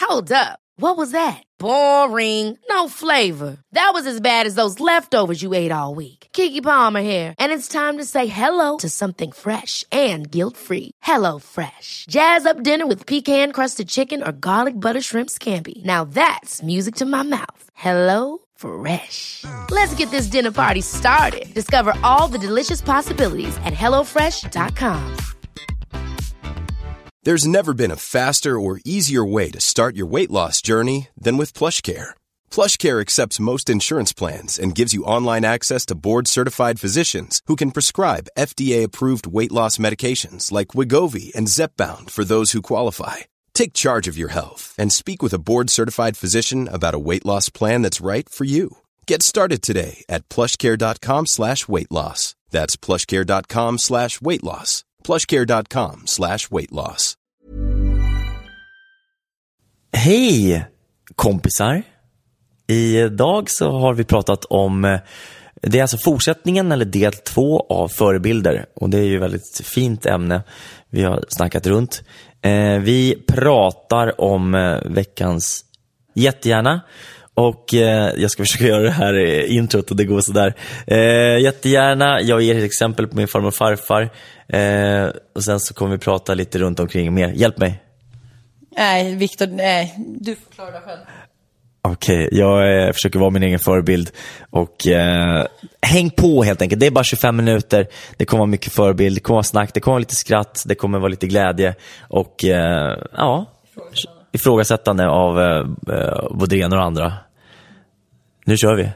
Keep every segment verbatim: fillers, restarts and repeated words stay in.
Hold up. What was that? Boring. No flavor. That was as bad as those leftovers you ate all week. Keke Palmer here, and it's time to say hello to something fresh and guilt-free. Hello Fresh. Jazz up dinner with pecan-crusted chicken or garlic butter shrimp scampi. Now that's music to my mouth. Hello Fresh. Let's get this dinner party started. Discover all the delicious possibilities at hello fresh dot com. There's never been a faster or easier way to start your weight loss journey than with PlushCare. PlushCare accepts most insurance plans and gives you online access to board-certified physicians who can prescribe F D A-approved weight loss medications like Wegovy and Zepbound for those who qualify. Take charge of your health and speak with a board-certified physician about a weight loss plan that's right for you. Get started today at plushcare.com slash weight loss. That's plushcare.com slash weight loss. plushcare.com slash weight loss. Hej kompisar. Idag så har vi pratat om, det är alltså fortsättningen eller del två av förebilder. Och det är ju väldigt fint ämne vi har snackat runt. Eh, vi pratar om eh, veckans jättegärna. Och eh, jag ska försöka göra det här i introt och det går sådär. Eh, jättegärna, jag ger ett exempel på min farmor och farfar. Eh, och sen så kommer vi prata lite runt omkring mer. Hjälp mig. Nej, Victor, nej. Du får klara dig själv. Okej, okay, jag eh, försöker vara min egen förebild. Och eh, häng på helt enkelt. Det är bara tjugofem minuter. Det kommer vara mycket förebild. Det kommer vara snack. Det kommer vara lite skratt. Det kommer vara lite glädje. Och eh, ja, ifrågasättande, ifrågasättande av eh, både det ena och andra. Nu kör vi.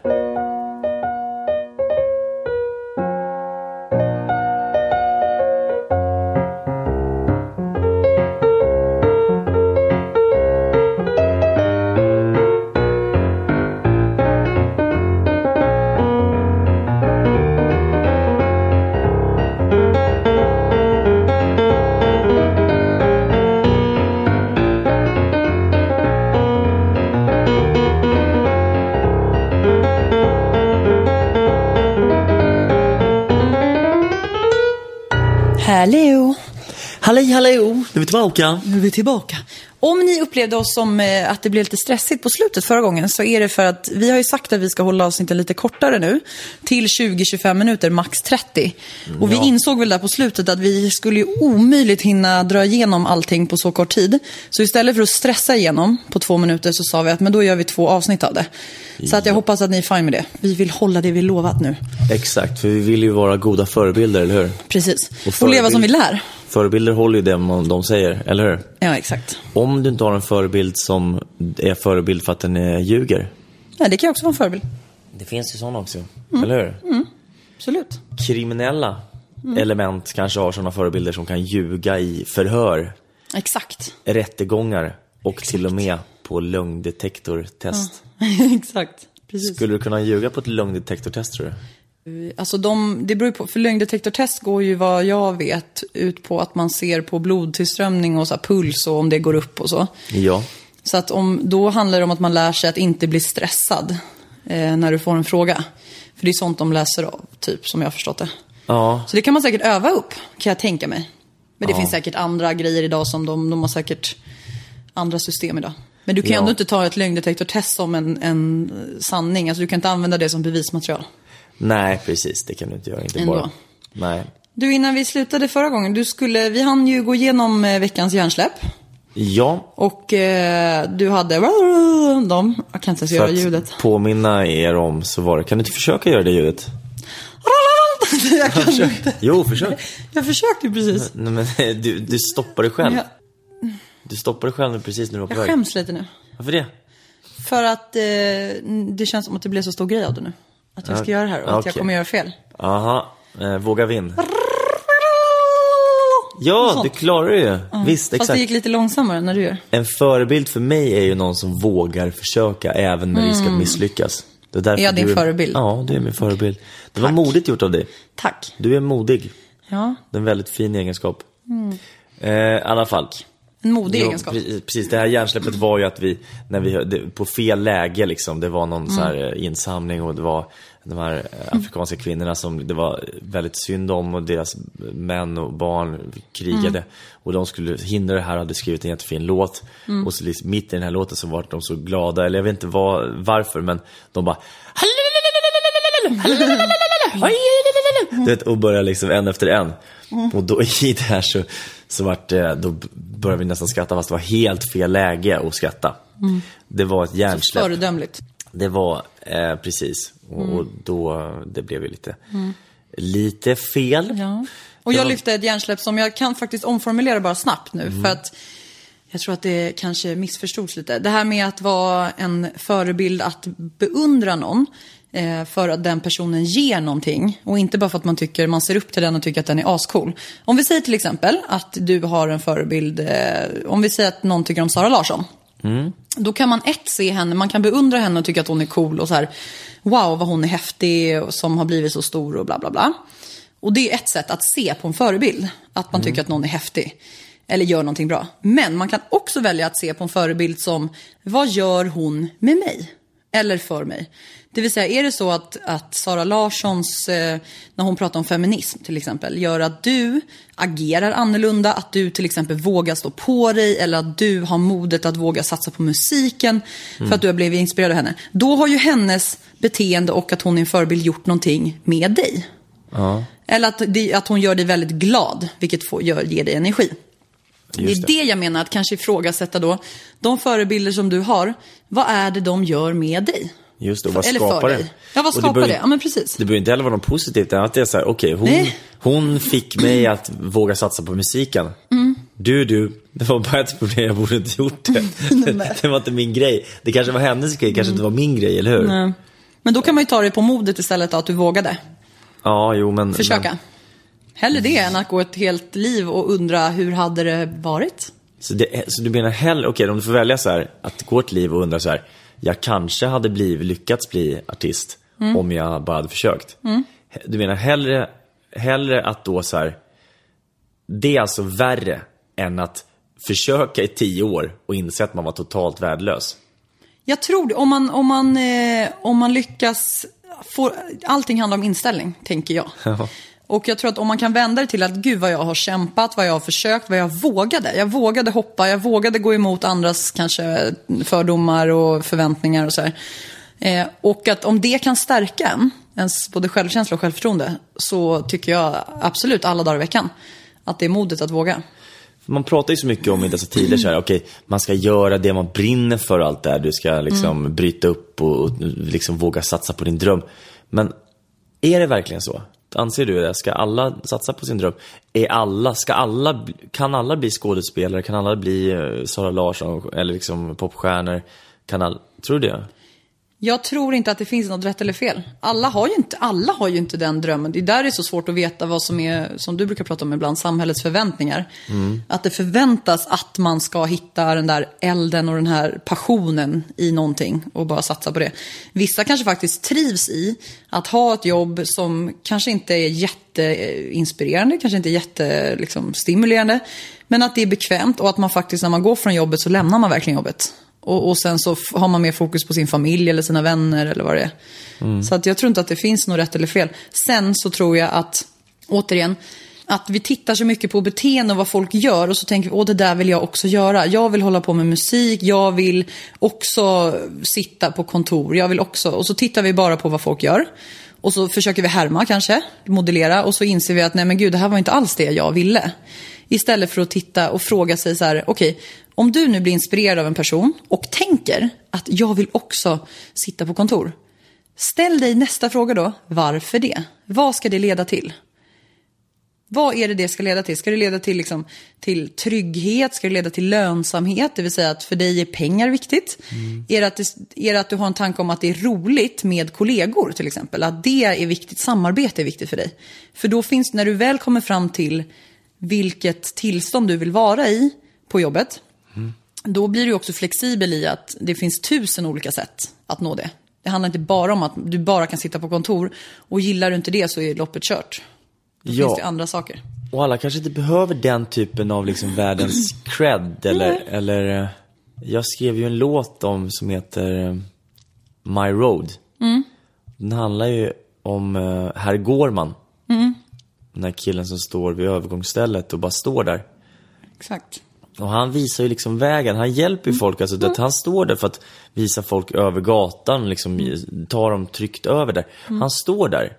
Hallå. Hallå, hallå. Nu är vi tillbaka. Nu är vi tillbaka. Om ni upplevde oss som eh, att det blev lite stressigt på slutet förra gången, så är det för att vi har ju sagt att vi ska hålla oss inte lite kortare nu, till tjugo till tjugofem minuter, max trettio. Och vi Ja. insåg väl där på slutet att vi skulle ju omöjligt hinna dra igenom allting på så kort tid. Så istället för att stressa igenom på två minuter så sa vi att men då gör vi två avsnitt av det. Så att jag hoppas att ni är fine med det. Vi vill hålla det vi lovat nu. Exakt, för vi vill ju vara goda förebilder, eller hur? Precis. Och Och leva som vi lär. Förebilder håller ju det de säger, eller hur? Ja, exakt. Om du inte har en förebild som är förebild för att den är ljuger. Ja, det kan också vara en förebild. Det finns ju sådana också, mm. eller hur? Mm. Absolut. Kriminella mm. element kanske har sådana förebilder som kan ljuga i förhör. Exakt. Rättegångar och Exakt. till och med på lögndetektortest. Ja. Exakt. Precis. Skulle du kunna ljuga på ett lögndetektortest, tror du? Alltså de, det beror ju på, för lögndetektortest går ju vad jag vet ut på att man ser på blodtillströmning och så här puls och om det går upp och så. Ja. Så att om, då handlar det om att man lär sig att inte bli stressad eh, när du får en fråga. För det är sånt de läser av, typ, som jag har förstått det. Ja. Så det kan man säkert öva upp, kan jag tänka mig. Men det Ja. finns säkert andra grejer idag som de, de har säkert andra system idag. Men du kan Ja. ändå inte ta ett lögndetektortest som en, en sanning. Alltså du kan inte använda det som bevismaterial. Nej, precis. Det kan du inte göra. Inte Ändå. bara. Nej. Du, innan vi slutade förra gången, du skulle, vi hann ju gå igenom eh, veckans hjärnsläpp. Ja. Och eh, du hade dem. Jag kan inte ens För göra att ljudet. påminna er om så var det. Kan du inte försöka göra det ljudet? Jag kan inte. Jo, försök. Jag försökte ju precis. Nej, men du, du stoppar dig själv. Jag, Du stoppar dig själv nu precis när du var på jag väg. skäms lite nu. Varför det? För att eh, det känns som att det blir så stor grej av det nu. Att jag ska Ja, göra det här och att jag okej. kommer göra fel. Aha, eh, våga vinn. Ja, du klarar det ju. Visst, Fast exakt. det gick lite långsammare när du gör. En förebild för mig är ju någon som vågar försöka även med risk att misslyckas. Det är därför Är jag din du är, förebild? Ja, du är min förebild. Det var Tack. modigt gjort av dig. Tack. Du är modig. Ja. Det är en väldigt fin egenskap. Mm. Eh, I alla fall. En modig jo, egenskap. Precis, det här hjärnsläppet var ju att vi, när vi det, på fel läge liksom, det var någon mm. så här insamling och det var de här afrikanska mm. kvinnorna som det var väldigt synd om och deras män och barn krigade mm. och de skulle hindra det här, hade skrivit en jättefin låt mm. och så liksom, mitt i den här låten så var de så glada, eller jag vet inte var, varför, men de bara du vet, och började liksom en efter en mm. och då i det här så, så vart det, då började vi nästan skratta fast det var helt fel läge att skratta. Mm. Det var ett hjärnsläpp. Föredömligt. Det var eh, precis och, mm. och då det blev ju lite mm. lite fel. Ja. Och jag var... lyfte ett hjärnsläpp som jag kan faktiskt omformulera bara snabbt nu mm. för att jag tror att det kanske missförstods lite. Det här med att vara en förebild, att beundra någon eh, för att den personen ger någonting och inte bara för att man tycker man ser upp till den och tycker att den är ascool. Om vi säger till exempel att du har en förebild, eh, om vi säger att någon tycker om Sara Larsson. Mm. Då kan man ett se henne, man kan beundra henne och tycka att hon är cool och så här, wow vad hon är häftig och som har blivit så stor och bla bla bla. Och det är ett sätt att se på en förebild, att man mm. tycker att någon är häftig eller gör någonting bra. Men man kan också välja att se på en förebild som, vad gör hon med mig? Eller för mig? Det vill säga, är det så att, att Sara Larssons, eh, när hon pratar om feminism till exempel, gör att du agerar annorlunda, att du till exempel vågar stå på dig, eller att du har modet att våga satsa på musiken mm. för att du har blivit inspirerad av henne. Då har ju hennes beteende och att hon är en förebild gjort någonting med dig. Ja. Eller att, det, att hon gör dig väldigt glad, vilket får, gör, ger dig energi. Det är det. det jag menar, att kanske ifrågasätta då de förebilder som du har, vad är det de gör med dig? Just det, och vad skapar det? Ja, vad skapar det? det? Ja, men precis. Det behöver inte heller vara något positivt, att det är så här, okej, okay, hon, hon fick mig att våga satsa på musiken. Mm. Du, du, det var bara ett problem, jag borde inte gjort det. Det var inte min grej. Det kanske var hennes grej, kanske mm. inte var min grej, eller hur? Nej. Men då kan man ju ta det på modet istället, att du vågade. Ja, jo, men... Försöka. Men... Hellre det än att gå ett helt liv och undra hur hade det varit. Så, det, så du menar hellre, okej, okay, om du får välja så här, att gå ett liv och undra så här, jag kanske hade blivit, lyckats bli artist mm. om jag bara hade försökt. Mm. Du menar hellre, hellre att då så här, det är alltså värre än att försöka i tio år och inse att man var totalt värdelös. Jag tror det, om man, om man, eh, om man lyckas, får, allting handlar om inställning, tänker jag. Och jag tror att om man kan vända det till att gud vad jag har kämpat, vad jag har försökt, vad jag vågade. Jag vågade hoppa, jag vågade gå emot andras kanske fördomar och förväntningar och så här. Eh, och att om det kan stärka en, ens både självkänsla och självförtroende, så tycker jag absolut alla dagar i veckan att det är modet att våga. Man pratar ju så mycket om i dessa tider så här, okej, okay, man ska göra det man brinner för, allt det här. Du ska liksom mm. bryta upp och, och liksom våga satsa på din dröm. Men är det verkligen så? Anser du det? Ska alla satsa på sin dröm? Är alla, ska alla, kan alla bli skådespelare? Kan alla bli Sara Larsson eller liksom popstjärnor? Kan alla, tror du det? Jag tror inte att det finns något rätt eller fel. Alla har ju inte, alla har ju inte den drömmen. Det är där det är så svårt att veta vad som är, som du brukar prata om ibland, samhällets förväntningar. Mm. Att det förväntas att man ska hitta den där elden och den här passionen i någonting och bara satsa på det. Vissa kanske faktiskt trivs i att ha ett jobb som kanske inte är jätteinspirerande, kanske inte är jätte, liksom, stimulerande, men att det är bekvämt och att man faktiskt när man går från jobbet så lämnar man verkligen jobbet. Och, och sen så har man mer fokus på sin familj eller sina vänner eller vad det är. Mm. Så att jag tror inte att det finns något rätt eller fel. Sen så tror jag att, återigen, att vi tittar så mycket på beteende och vad folk gör. Och så tänker vi, åh det där vill jag också göra. Jag vill hålla på med musik. Jag vill också sitta på kontor. Jag vill också, och så tittar vi bara på vad folk gör. Och så försöker vi härma kanske, modellera. Och så inser vi att nej men gud, det här var inte alls det jag ville. Istället för att titta och fråga sig så här, okej, okay, om du nu blir inspirerad av en person och tänker att jag vill också sitta på kontor. Ställ dig nästa fråga då, varför det? Vad ska det leda till? Vad är det det ska leda till? Ska det leda till, liksom, till trygghet? Ska det leda till lönsamhet? Det vill säga att för dig är pengar viktigt. Mm. Är det att, det, är det att du har en tanke om att det är roligt med kollegor till exempel? Att det är viktigt, samarbete är viktigt för dig. För då finns, när du väl kommer fram till vilket tillstånd du vill vara i på jobbet, mm. då blir du också flexibel i att det finns tusen olika sätt att nå det. Det handlar inte bara om att du bara kan sitta på kontor, och gillar du inte det så är loppet kört. Då ja. finns det andra saker. Och alla kanske inte behöver den typen av liksom världens cred. Eller, eller jag skrev ju en låt om som heter My Road. Mm. Den handlar ju om uh, herr Gårman. Mm. Den här killen som står vid övergångsstället och bara står där. Exakt. Och han visar ju liksom vägen. Han hjälper ju folk. Alltså, att han står där för att visa folk över gatan. Liksom, ta dem tryckt över där. Mm. Han står där.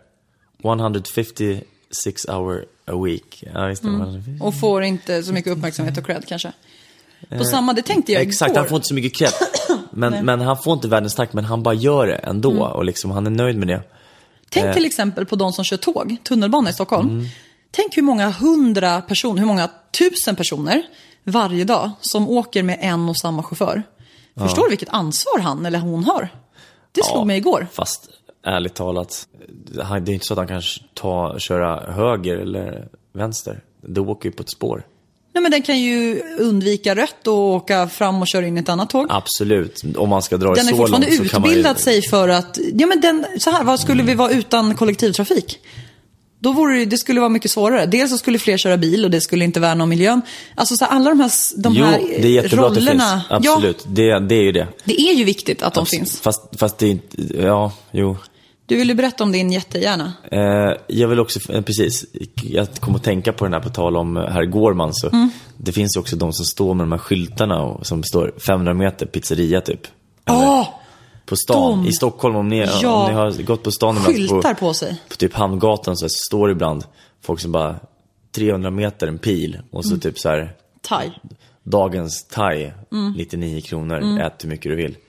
etthundrafemtiosex hour a week. Ja, visst, mm. Och får inte så mycket uppmärksamhet och cred kanske. På eh, samma, det tänkte jag Exakt, igår. Han får inte så mycket cred. Men, men han får inte världens tack. Men han bara gör det ändå. Mm. Och liksom, han är nöjd med det. Tänk eh. till exempel på de som kör tåg. Tunnelbana i Stockholm. Mm. Tänk hur många hundra personer, hur många tusen personer varje dag som åker med en och samma chaufför. Ja. Förstår du vilket ansvar han eller hon har? Det slog ja, mig igår. Fast ärligt talat, det är inte så att han kan ta, köra höger eller vänster. Det åker ju på ett spår. Nej, men den kan ju undvika rött och åka fram och köra in i ett annat tåg. Absolut, om man ska dra det så långt. Den är fortfarande långt, så utbildat kan man ju... sig för att... Ja, men den, så här, vad skulle mm. vi vara utan kollektivtrafik? Då vore det, det skulle vara mycket svårare. Dels så skulle fler köra bil och det skulle inte värna om miljön. Alltså så här, alla de här, de jo, här det är jättebra rollerna. Att det finns. Absolut, ja, det, det är ju det. Det är ju viktigt att Absolut. de finns. Fast, fast det är inte, ja, jo. Du vill ju berätta om din jättehjärna. Eh, jag vill också, eh, precis, jag kommer att tänka på den här på tal om herr Gårman. Så mm. det finns ju också de som står med de här skyltarna och som står femhundra meter pizzeria typ. Åh! Oh! På stan, De... i Stockholm, om ni, ja. om ni har gått på stan skyltar på, på sig. På typ Hamngatan så, här, så står det ibland folk som bara trehundra meter en pil och så mm. typ så här thai. Dagens thai, mm. nittionio kronor, mm. ät hur mycket du vill.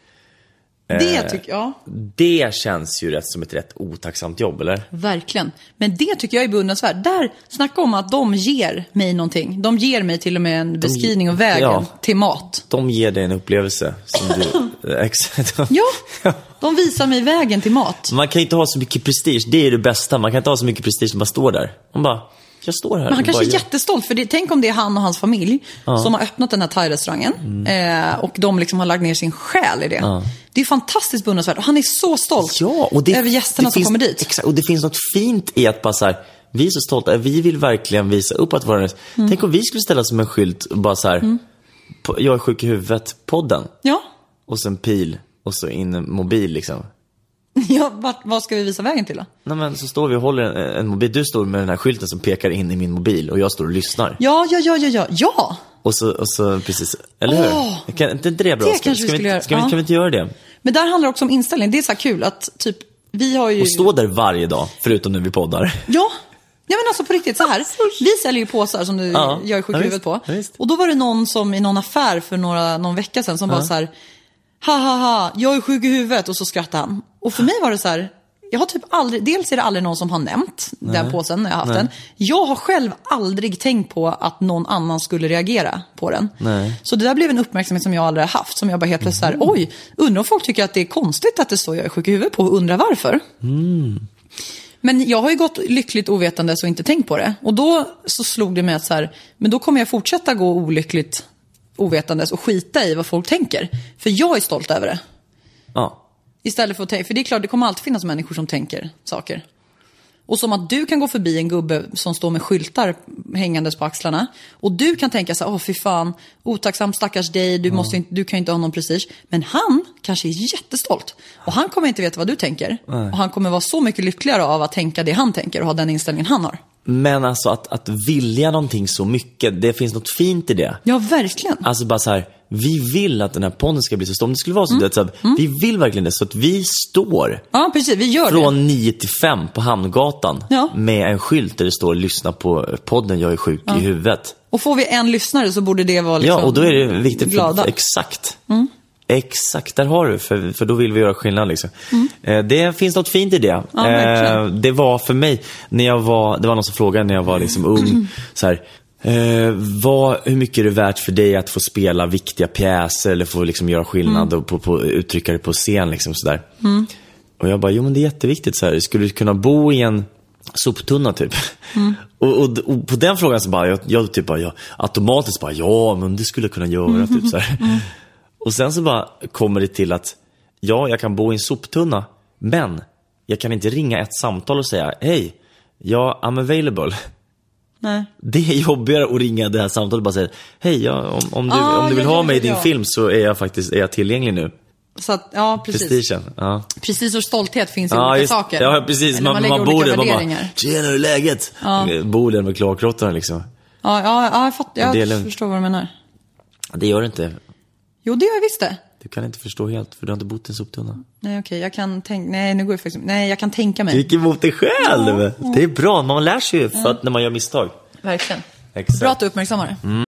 Det tycker jag. Det känns ju rätt som ett rätt otacksamt jobb, eller? Verkligen. Men det tycker jag är beundransvärt. Där snacka om att de ger mig någonting. De ger mig till och med en de, beskrivning av vägen ja, till mat. De ger dig en upplevelse som du... Exakt. Ja, de visar mig vägen till mat. Man kan inte ha så mycket prestige. Det är det bästa. Man kan inte ha så mycket prestige som bara står där. Man bara... Jag står här. Men han kanske bara... är jättestolt för det, tänk om det är han och hans familj ja. som har öppnat den här thai-restaurangen mm. eh, och de liksom har lagt ner sin själ i det. Ja. Det är fantastiskt beundransvärt och han är så stolt ja, och det, över gästerna det som finns, kommer dit. Exakt, och det finns något fint i att bara så här, vi är så stolta, vi vill verkligen visa upp att våra mm. Tänk om vi skulle ställa som en skylt och bara så här mm. på, jag är sjuk i huvudet, podden. Ja. Och så en pil och så in en mobil liksom. Ja, vad, vad ska vi visa vägen till då? Nej, men så står vi och håller en, en mobil. Du står med den här skylten som pekar in i min mobil och jag står och lyssnar. Ja, ja, ja, ja, ja. ja. Och så, och så precis, eller oh, hur? Kan, inte det bra? Det ska, ska, vi, ska, vi, ska ja. vi inte göra det? Men där handlar det också om inställning. Det är så här kul att typ, vi har ju... Och stå där varje dag, förutom när vi poddar. Ja, ja men alltså på riktigt så här. Vi säljer ju påsar som du ja. gör sjuk i huvudet på. Ja, och då var det någon som i någon affär för några, någon vecka sedan som ja. bara så här... Ha, ha, ha, jag är sjuk i huvudet. Och så skrattade han. Och för mig var det så här... Jag har typ aldrig, dels är det aldrig någon som har nämnt Nej. den påsen när jag har haft Nej. den. Jag har själv aldrig tänkt på att någon annan skulle reagera på den. Nej. Så det där blev en uppmärksamhet som jag aldrig har haft. Som jag bara helt plötsligt mm. så här, oj, undrar om folk tycker att det är konstigt att det står jag är sjuk i huvudet på och undrar varför. Mm. Men jag har ju gått lyckligt ovetandes och inte tänkt på det. Och då så slog det mig att så här, men då kommer jag fortsätta gå olyckligt ovetandes och skita i vad folk tänker. För jag är stolt över det. Ja. Istället för att tänka, för det är klart, det kommer alltid finnas människor som tänker saker. Och som att du kan gå förbi en gubbe som står med skyltar hängandes på axlarna. Och du kan tänka så här, åh fy fan, otacksam stackars dig, du, måste inte, du kan ju inte ha någon prestige. Men han kanske är jättestolt. Och han kommer inte veta vad du tänker. Nej. Och han kommer vara så mycket lyckligare av att tänka det han tänker och ha den inställningen han har. Men alltså att, att vilja någonting så mycket, det finns något fint i det. Ja, verkligen. Alltså bara så här, vi vill att den här podden ska bli så stor. Om det skulle vara så, mm. det, så att mm. vi vill verkligen det. Så att vi står ja, precis, vi gör från det. nio till fem på Hamngatan ja. med en skylt där det står lyssna på podden, jag är sjuk ja. i huvudet. Och får vi en lyssnare så borde det vara liksom ja, och då är det viktigt glada. För, exakt. Mm. Exakt, där har du, för, för då vill vi göra skillnad liksom. Mm. eh, Det finns något fint i det. Ja, eh, Det var för mig när jag var, det var någon som frågade när jag var liksom ung mm. så här, eh, vad, hur mycket är det värt för dig att få spela viktiga pjäser eller få liksom göra skillnad mm. och på, på, uttrycka det på scen liksom sådär. Mm. Och jag bara, jo men det är jätteviktigt så här. Skulle du kunna bo i en soptunna typ? Mm. och, och, och på den frågan så bara, jag, jag typ bara, jag, automatiskt bara, ja men det skulle jag kunna göra mm. typ så här. Mm. Och sen så bara kommer det till att ja, jag kan bo i en soptunna, men jag kan inte ringa ett samtal och säga hej, jag I'm available. Nej. Det är jobbigare att ringa det här samtalet och bara säga hej, ja, om, om, du, ah, om du vill ja, ha ja, mig i din ja. film så är jag faktiskt är jag tillgänglig nu. Så att, ja, precis. Prestigen, ja. Precis, och stolthet finns i Ja, olika just, saker. ja, precis. Eller Man, man, man bor där och bara, värderingar. tjena, hur är läget? Ja. Bor där med kloakrottarna liksom. Ja, ja, ja jag, fatt, jag Delen... förstår vad du menar. Det gör det inte. Jo, det gör jag visst det. Du kan inte förstå helt, för du har inte bott i en soptunna. Nej, okej, jag kan tänka... Nej, nu går det faktiskt... Nej, jag kan tänka mig. Du gick emot dig själv. Ja, ja. Det är bra, man lär sig ju för att när man gör misstag. Verkligen. Exakt. Bra att du uppmärksammar det. Mm.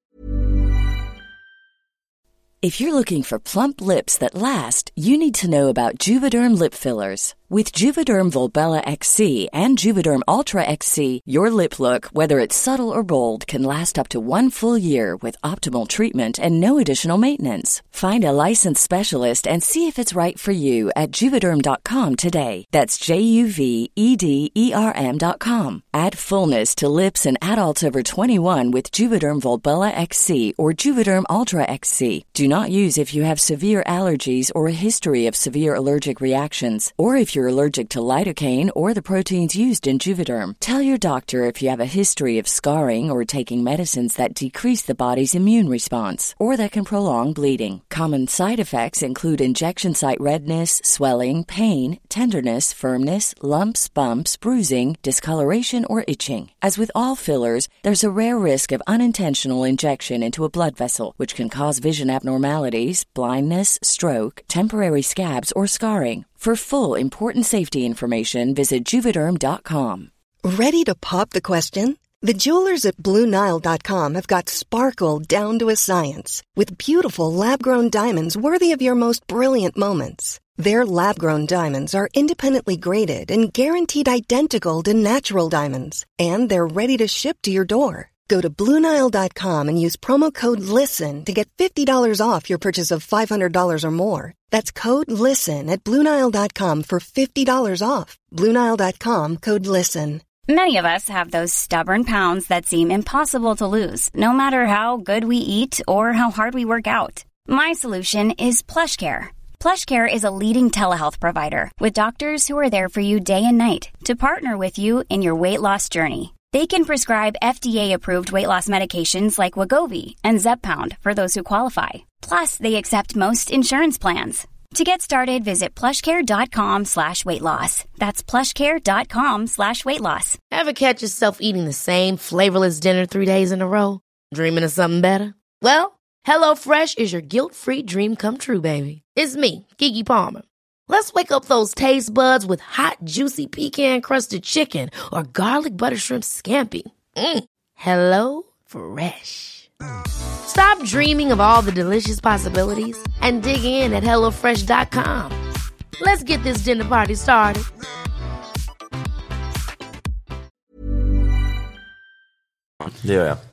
If you're looking for plump lips that last, you need to know about Juvederm lip fillers. With Juvederm Volbella X C and Juvederm Ultra X C, your lip look, whether it's subtle or bold, can last up to one full year with optimal treatment and no additional maintenance. Find a licensed specialist and see if it's right for you at juvederm dot com today. That's J U V E D E R M dot com. Add fullness to lips in adults over twenty-one with Juvederm Volbella X C or Juvederm Ultra X C. Do not use if you have severe allergies or a history of severe allergic reactions, or if you're allergic to lidocaine or the proteins used in Juvederm. Tell your doctor if you have a history of scarring or taking medicines that decrease the body's immune response or that can prolong bleeding. Common side effects include injection site redness, swelling, pain, tenderness, firmness, lumps, bumps, bruising, discoloration, or itching. As with all fillers, there's a rare risk of unintentional injection into a blood vessel, which can cause vision abnormalities, blindness, stroke, temporary scabs, or scarring. For full, important safety information, visit Juvederm dot com. Ready to pop the question? The jewelers at Blue Nile dot com have got sparkle down to a science with beautiful lab-grown diamonds worthy of your most brilliant moments. Their lab-grown diamonds are independently graded and guaranteed identical to natural diamonds, and they're ready to ship to your door. Go to Blue Nile dot com and use promo code LISTEN to get fifty dollars off your purchase of five hundred dollars or more. That's code LISTEN at Blue Nile dot com for fifty dollars off. Blue Nile dot com, code LISTEN. Many of us have those stubborn pounds that seem impossible to lose, no matter how good we eat or how hard we work out. My solution is PlushCare. PlushCare is a leading telehealth provider with doctors who are there for you day and night to partner with you in your weight loss journey. They can prescribe F D A-approved weight loss medications like Wegovy and Zepbound for those who qualify. Plus, they accept most insurance plans. To get started, visit plushcare.com slash weight loss. That's plushcare.com slash weight loss. Ever catch yourself eating the same flavorless dinner three days in a row? Dreaming of something better? Well, HelloFresh is your guilt-free dream come true, baby. It's me, Keke Palmer. Let's wake up those taste buds with hot, juicy pecan-crusted chicken or garlic butter shrimp scampi. Mm. Hello Fresh. Stop dreaming of all the delicious possibilities and dig in at hello fresh dot com. Let's get this dinner party started. Det gör jag.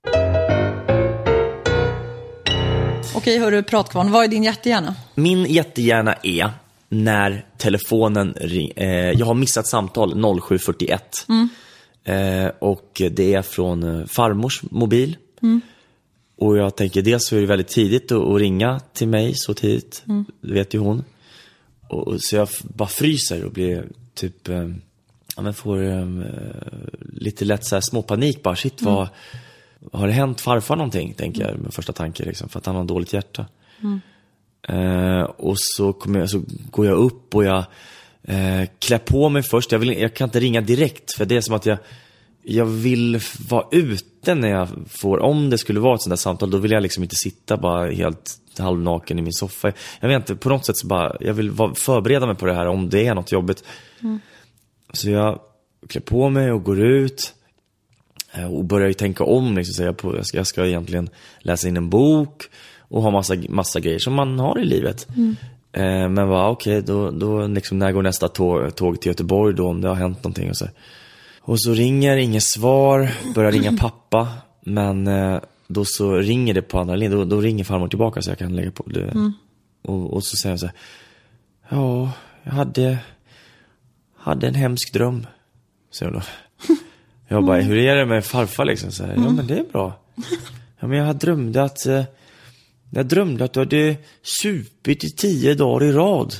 Okej, hörru, pratkvarn. Vad är din jättehjärna? Min jättehjärna är när telefonen ring, eh, jag har missat samtal noll sju fyrtioett. Mm. Eh, och det är från eh, farmors mobil. Mm. Och jag tänker, dels så är det väldigt tidigt att, att ringa till mig så tidigt. Mm. Det vet ju hon. Och, och, så jag f- bara fryser och blir typ eh, ja, men får eh, lite lätt så här småpanik. Bara, shit, vad, mm. har det hänt farfar någonting, tänker jag med första tanke. Liksom, för att han har dåligt hjärta. Mm. Uh, och så, kommer jag, så går jag upp och jag uh, klär på mig först. Jag, vill, jag kan inte ringa direkt, för det är som att jag, jag vill vara ute när jag får, om det skulle vara ett sånt där samtal, då vill jag liksom inte sitta bara helt halvnaken i min soffa. Jag vet inte, på något sätt så bara, jag vill vara, förbereda mig på det här om det är något jobbigt. Mm. Så jag klär på mig och går ut uh, och börjar ju tänka om liksom, så jag, på, jag, ska, jag ska egentligen läsa in en bok och ha massa, massa grejer som man har i livet. Mm. Eh, men va, okej, okay, då, då liksom, när går nästa tåg, tåg till Göteborg då, om det har hänt någonting och så. Och så ringer, inget svar, börjar ringa pappa, men eh, då så ringer det på andra linjen, då, då ringer farmor tillbaka så jag kan lägga på det. Mm. Och, och så säger jag så här: ja, jag hade, hade en hemsk dröm, säger hon då. Jag bara, hur är det med farfar liksom? Så här, ja, men det är bra. Ja, men jag drömde att eh, Jag drömde att du hade supit i tio dagar i rad.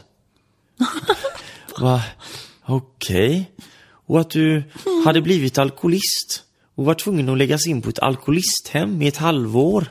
Va? Okej. Okay. Och att du hade blivit alkoholist. och var tvungen att läggas in på ett alkoholisthem i ett halvår.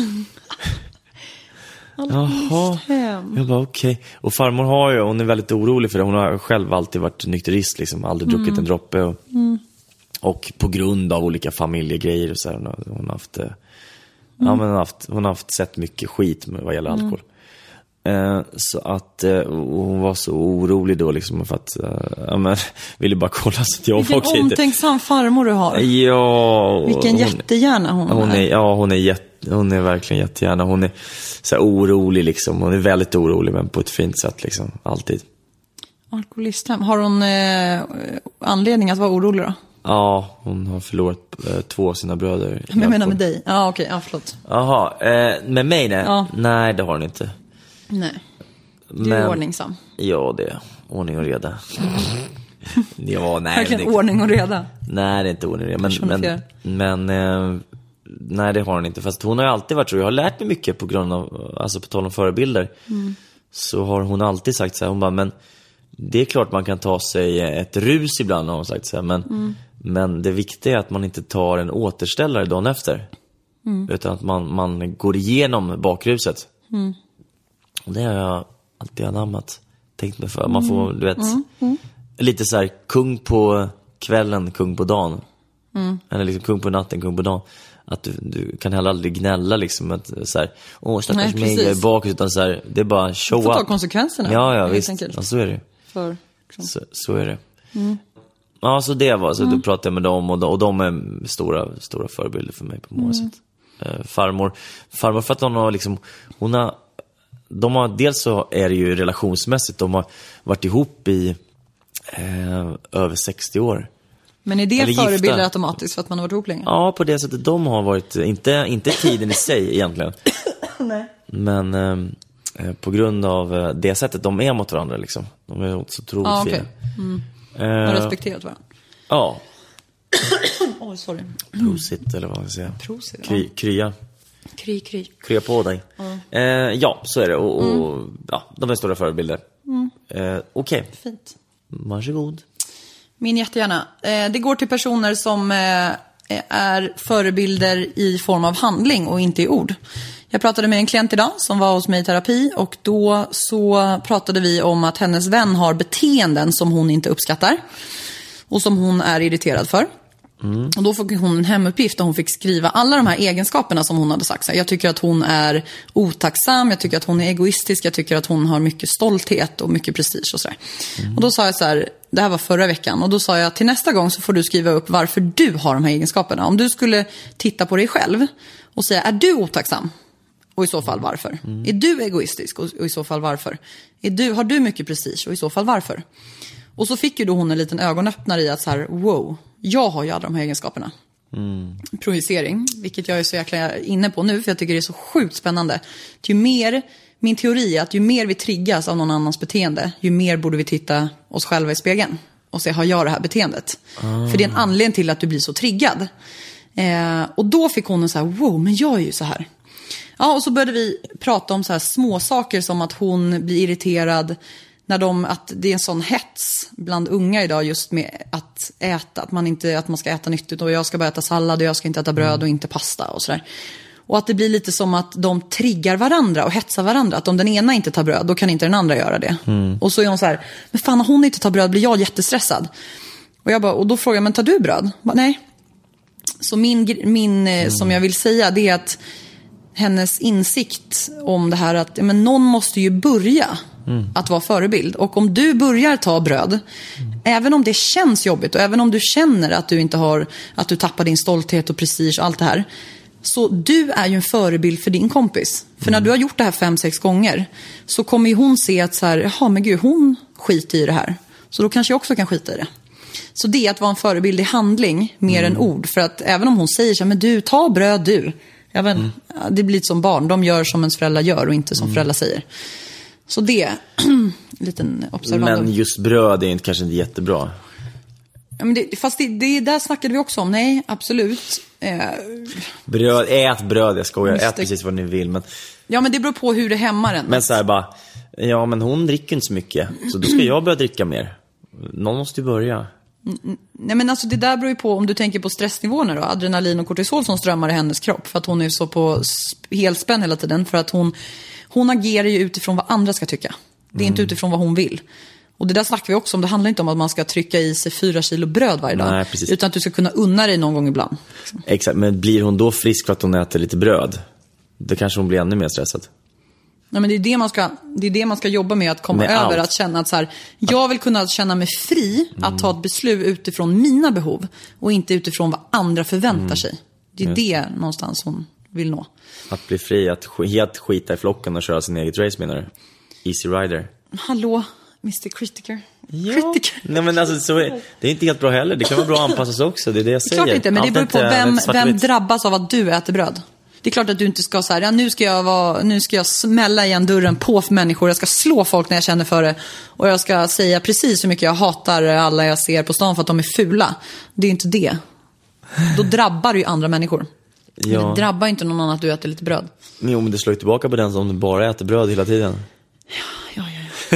Jaha. Jag bara okej. Okay. Och farmor har ju, hon är väldigt orolig för det. Hon har själv alltid varit nykterist liksom, aldrig druckit mm. en droppe och, mm. och på grund av olika familjegrejer och så här, hon har, hon har haft mm. ja, men hon har haft hon har haft sett mycket skit med vad gäller mm. alkohol. Eh, så att eh, hon var så orolig då liksom för att eh, ja, men, ville bara kolla så att jag Vilken var omtänksam farmor du har. Ja. Vilken jättehjärna hon, hon är. är. Ja, hon är jätte Hon är verkligen jättegärna. Hon är så här orolig liksom. Hon är väldigt orolig, men på ett fint sätt liksom. Alltid. Alkoholisthem. Har hon eh, anledning att vara orolig då? Ja, hon har förlorat eh, två av sina bröder. Men jag menar med dig? Ja, okej. Okay. Ja, förlåt. Jaha, eh, med mig nej. Ja. Nej, det har hon inte. Nej. Du men, är ordningsam. Ja, det är ordning och reda. Ja, nej. Verkligen det, ordning och reda. Nej, det är inte ordning och reda. Men, men, men eh, nej, det har hon inte. Fast hon har ju alltid varit så. Jag har lärt mig mycket på grund av, alltså på tal om förebilder. Mm. Så har hon alltid sagt så här, hon bara, men det är klart man kan ta sig ett rus ibland, har hon sagt så här, men, mm. men det viktiga är att man inte tar en återställare dagen efter. Mm. Utan att man, man går igenom bakruset. Mm. Och det har jag alltid anammat. Tänkt mig för. Man får, du vet, mm. Mm. lite så här, kung på kvällen, kung på dagen. Mm. Eller liksom kung på natten, kung på dagen. Att du, du kan heller aldrig gnälla liksom att så här, åh stackars mig, jag är bakåt, utan så här, det är bara show up. Du får ta konsekvenserna. Ja, ja, visst. Ja, så är det. För, så, så är det. Mm. Ja, så det var så mm. då pratade jag med dem och de, och de är stora stora förebilder för mig på många mm. sätt. Eh, farmor, farmor för att hon har liksom, hon har de har, dels så är det ju relationsmässigt, de har varit ihop i eh, över sextio år. Men är det förebilder automatiskt för att man har varit ihop länge? Ja, på det sättet. De har varit, inte, inte tiden i sig egentligen. Nej. Men eh, på grund av det sättet de är mot varandra liksom. De är så otroligt ah, okay. fina. Mm. De har respekterat varandra. Ja. Oj, oh, sorry. Prosit, eller vad man säger. Prosit, Kry, krya. Kry, kry. Krya på dig. Mm. Eh, ja, så är det. Och, och mm. ja, de är stora förebilder. Mm. Eh, Okej. Okay. Fint. Varsågod. Min jättegärna. Eh, det går till personer som eh, är förebilder i form av handling och inte i ord. Jag pratade med en klient idag som var hos mig i terapi, och då så pratade vi om att hennes vän har beteenden som hon inte uppskattar och som hon är irriterad för. Mm. Och då fick hon en hemuppgift där hon fick skriva alla de här egenskaperna som hon hade sagt. Så jag tycker att hon är otacksam, jag tycker att hon är egoistisk, jag tycker att hon har mycket stolthet och mycket prestige och sådär. Mm. Och då sa jag så här, det här var förra veckan, och då sa jag till nästa gång så får du skriva upp varför du har de här egenskaperna. Om du skulle titta på dig själv och säga, är du otacksam? Och i så fall varför? Mm. Är du egoistisk? Och i så fall varför? Är du, har du mycket prestige? Och i så fall varför? Och så fick ju då hon en liten ögonöppnare i att så här, wow, jag har ju alla de här egenskaperna. Mm. Projicering, vilket jag är så jäkla inne på nu, för jag tycker det är så sjukt spännande. Ju mer, min teori är att ju mer vi triggas av någon annans beteende, ju mer borde vi titta oss själva i spegeln och se, har jag det här beteendet? Mm. För det är en anledning till att du blir så triggad. Eh, och då fick hon en så här, wow, men jag är ju så här. Ja, och så började vi prata om så här små saker som att hon blir irriterad när de, att det är en sån hets bland unga idag just med att äta, att man inte, att man ska äta nyttigt, och jag ska bara äta sallad och jag ska inte äta bröd och inte pasta och sådär. Och att det blir lite som att de triggar varandra och hetsar varandra, att om den ena inte tar bröd, då kan inte den andra göra det. Mm. Och så är hon så här, men fan, när hon inte tar bröd blir jag jättestressad. Och jag bara, och då frågar jag, men tar du bröd? Bara, nej. Så min, min mm. som jag vill säga, det är att hennes insikt om det här att men någon måste ju börja mm. att vara förebild. Och om du börjar ta bröd, mm. även om det känns jobbigt och även om du känner att du inte har, att du tappar din stolthet och prestige och allt det här, så du är ju en förebild för din kompis. För mm. när du har gjort det här fem, sex gånger, så kommer ju hon se att så här, jaha, men gud, hon skiter i det här. Så då kanske jag också kan skita i det. Så det är att vara en förebild i handling mer mm. än ord. För att även om hon säger så här, men du, ta bröd du. Ja, men, mm. det blir lite som barn. De gör som ens föräldrar gör och inte som mm. föräldrar säger. Så det är en liten observation. Men just bröd är inte, kanske inte jättebra. Ja, men det, fast det, det där snackade vi också om. Nej, absolut. Eh, bröd, ät bröd, jag skojar. Ät precis vad ni vill. Men... Ja, men det beror på hur det hämmar en. Men så här bara, ja men hon dricker inte så mycket. Så då ska jag börja dricka mer. Någon måste ju börja. Mm, nej men alltså det där beror ju på om du tänker på stressnivåerna då. Adrenalin och kortisol som strömmar i hennes kropp. För att hon är så på helspänn hela tiden. För att hon, hon agerar ju utifrån vad andra ska tycka. Det är mm. inte utifrån vad hon vill. Och det där snackar vi också om. Det handlar inte om att man ska trycka i sig fyra kilo bröd varje dag. Nej, precis. Utan att du ska kunna unna dig någon gång ibland. Liksom. Exakt, men blir hon då frisk för att hon äter lite bröd? Då kanske hon blir ännu mer stressad. Nej, men det är det man ska, det är det man ska jobba med. Att komma med över, allt. Att känna att så här, jag vill kunna känna mig fri mm. att ta ett beslut utifrån mina behov. Och inte utifrån vad andra förväntar mm. sig. Det är Just. det någonstans hon vill nå. Att bli fri, att helt skita i flocken och köra sin eget race, menar du? Easy rider. Hallå, mister Critiker. Ja. Critiker. Nej, men alltså, så är, det är inte helt bra heller. Det kan vara bra att anpassa sig också. Det är det jag säger. Klart inte, men det beror på vem, vem drabbas av att du äter bröd. Det är klart att du inte ska så här, ja, nu ska jag vara, nu ska jag smälla igen dörren på för människor. Jag ska slå folk när jag känner för det. Och jag ska säga precis hur mycket jag hatar alla jag ser på stan för att de är fula. Det är inte det. Då drabbar du ju andra människor. Ja. Det drabbar inte någon annan att du äter lite bröd. Jo, men det slår ju tillbaka på den som bara äter bröd hela tiden. Ja, ja, ja.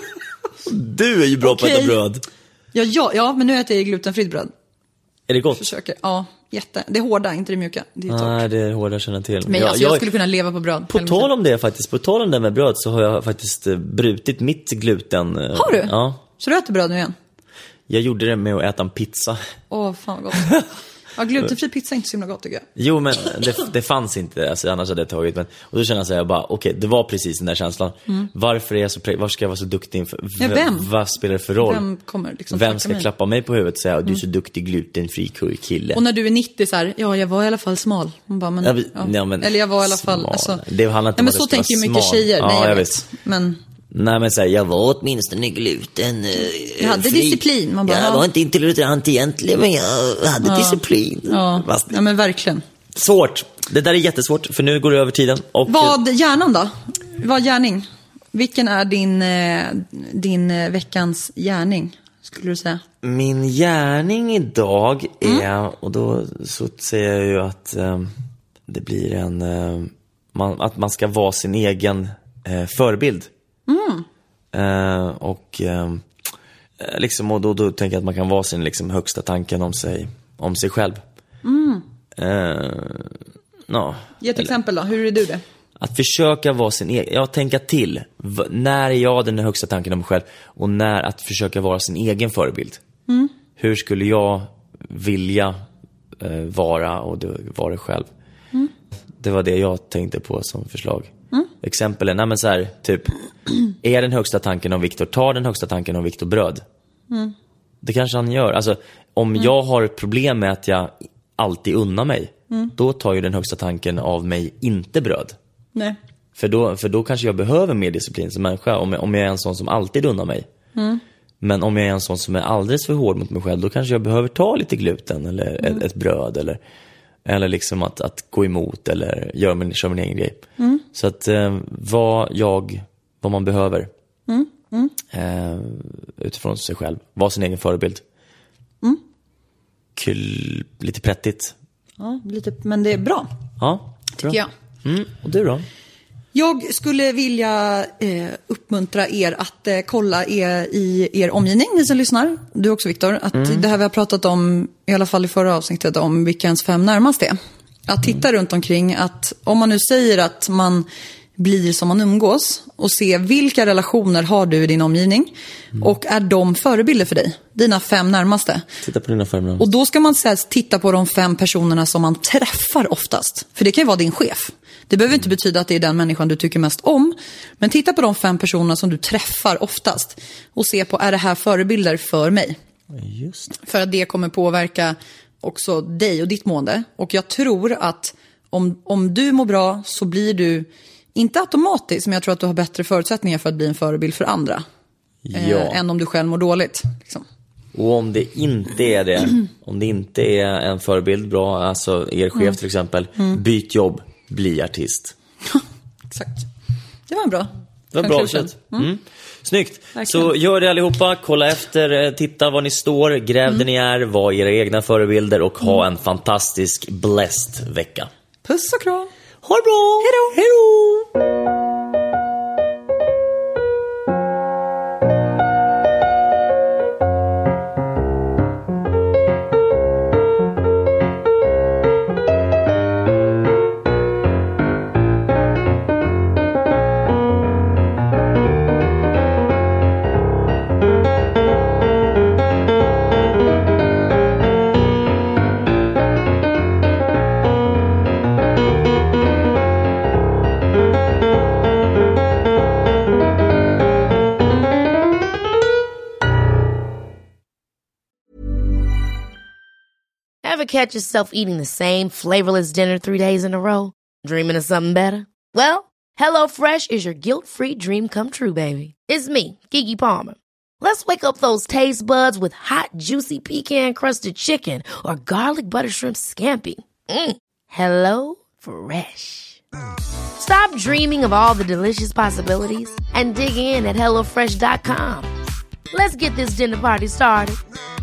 Du är ju bra okay. på att äta bröd. Ja, ja, ja, men nu äter jag glutenfritt bröd. Är det gott? Försöker, ja. Jätte. Det är hårda, inte det mjuka. Det är Nej, det är hårda, känner till. Men jag, alltså, jag, jag skulle kunna leva på bröd. På tal om det faktiskt, på tal om det med bröd så har jag faktiskt brutit mitt gluten. Har du? Ja. Så du äter bröd nu igen? Jag gjorde det med att äta en pizza. Åh, fan vad gott. Ja, glutenfri pizza är inte så himla gott, tycker jag. Jo, men det, det fanns inte, alltså, annars hade jag tagit. Men, och då kände jag så här, bara, okej, okay, det var precis den där känslan. Mm. Varför är jag så, varför ska jag vara så duktig inför, ja, vem? Vad spelar det för roll? Vem kommer liksom Vem ska mig? klappa mig på huvudet och säga, mm. du är så duktig glutenfri kille. Och när du är nittio så här, ja, jag var i alla fall smal. Man bara, men, ja, vi, ja. Ja, men, eller jag var i alla fall, alltså, det handlar inte om men att så tänker ju mycket smal. tjejer. Ja, nej, jag, jag vet. vet. Men... Nej, men säg, jag var åtminstone gluten eh, jag hade fri. Disciplin. Man bara, jag var inte intolerant egentligen, men jag hade ja. disciplin. Ja. ja, men verkligen. Svårt. Det där är jättesvårt, för nu går det över tiden. Och... Vad hjärnan då? Vad gärning? Vilken är din, din veckans gärning, skulle du säga? Min gärning idag är, mm. och då så säger jag ju att eh, det blir en, eh, man, att man ska vara sin egen eh, förebild. Mm. Eh, och eh, liksom, och då, då tänker jag att man kan vara sin liksom, högsta tanken om sig, om sig själv. Mm. Eh, no. Ge ett exempel då, hur är du det? Att försöka vara sin egen, ja, tänka till. V- när är jag den högsta tanken om mig själv? Och när att försöka vara sin egen förebild. Mm. Hur skulle jag vilja eh, vara och det, vara det själv? Mm. Det var det jag tänkte på som förslag. Mm. Exempel är, nej men så här, typ, är den högsta tanken om Viktor, tar den högsta tanken om Viktor bröd? Mm. Det kanske han gör. Alltså, om mm. jag har problem med att jag alltid unnar mig, mm. då tar ju den högsta tanken av mig inte bröd. Nej. För då, för då kanske jag behöver mer disciplin som människa, om jag, om jag är en sån som alltid unnar mig. Mm. Men om jag är en sån som är alldeles för hård mot mig själv, då kanske jag behöver ta lite gluten eller mm. ett, ett bröd eller, eller liksom att, att gå emot eller göra min, köra min egen grej. Mm. Så att eh, vad jag, vad man behöver mm. Mm. Eh, utifrån sig själv, vara sin egen förebild. Mm. Kul, lite prettigt. Ja, lite, men det är bra. Ja, tycker bra. jag. Mm. Och du då? Jag skulle vilja eh, uppmuntra er att eh, kolla er i er omgivning, ni som lyssnar. Du också, Viktor. Att mm. det här vi har pratat om, i alla fall i förra avsnittet, om vilka ens fem närmast är. Att titta mm. runt omkring, att om man nu säger att man blir som man umgås och se vilka relationer har du i din omgivning mm. och är de förebilder för dig, dina fem närmaste. Titta på dina fem närmaste. Och då ska man säga, titta på de fem personerna som man träffar oftast. För det kan ju vara din chef. Det behöver inte betyda att det är den människan du tycker mest om. Men titta på de fem personerna som du träffar oftast. Och se på, är det här förebilder för mig? Just. För att det kommer påverka också dig och ditt mående. Och jag tror att om, om du mår bra så blir du, inte automatiskt, men jag tror att du har bättre förutsättningar för att bli en förebild för andra. Ja. Eh, än om du själv mår dåligt. Liksom. Och om det inte är det, om det inte är en förebild bra, alltså er chef mm. till exempel, mm. byt jobb. Bli artist. Exakt. Det var bra. Det var bra slut. Mm. Mm. Snyggt. Verkligen. Så gör det allihopa. Kolla efter, titta var ni står, gräv mm. där ni är, var era egna förebilder och mm. ha en fantastisk blessed vecka. Puss och kram. Ha det bra. Hej då. Hej då. Ever catch yourself eating the same flavorless dinner three days in a row? Dreaming of something better? Well, HelloFresh is your guilt-free dream come true, baby. It's me, Keke Palmer. Let's wake up those taste buds with hot, juicy pecan-crusted chicken or garlic butter shrimp scampi. Mm. Hello Fresh. Stop dreaming of all the delicious possibilities and dig in at hello fresh dot com. Let's get this dinner party started.